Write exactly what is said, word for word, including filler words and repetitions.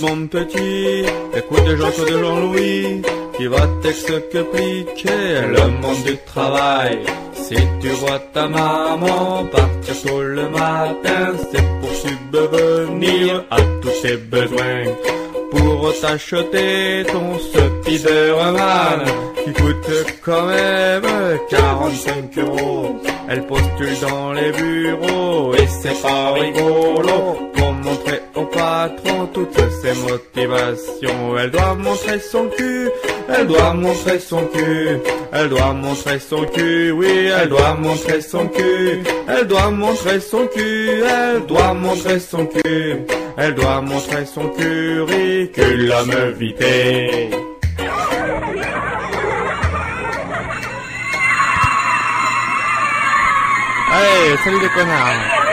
mon petit, écoute Jean-Claude de Jean-Louis, qui va t'expliquer le monde du travail. Si tu vois ta maman partir tôt le matin, c'est pour subvenir à tous tes besoins. Pour t'acheter ton Spiderman, qui coûte quand même quarante-cinq euros. Elle postule dans les bureaux et c'est pas rigolo. Pour montrer au patron toutes ses motivations, elle doit montrer son cul, elle doit montrer son cul, elle doit montrer son cul, oui, elle doit montrer son cul, elle doit montrer son cul, elle doit montrer son cul, elle doit montrer son curriculum vitae. Hey, salut les connards!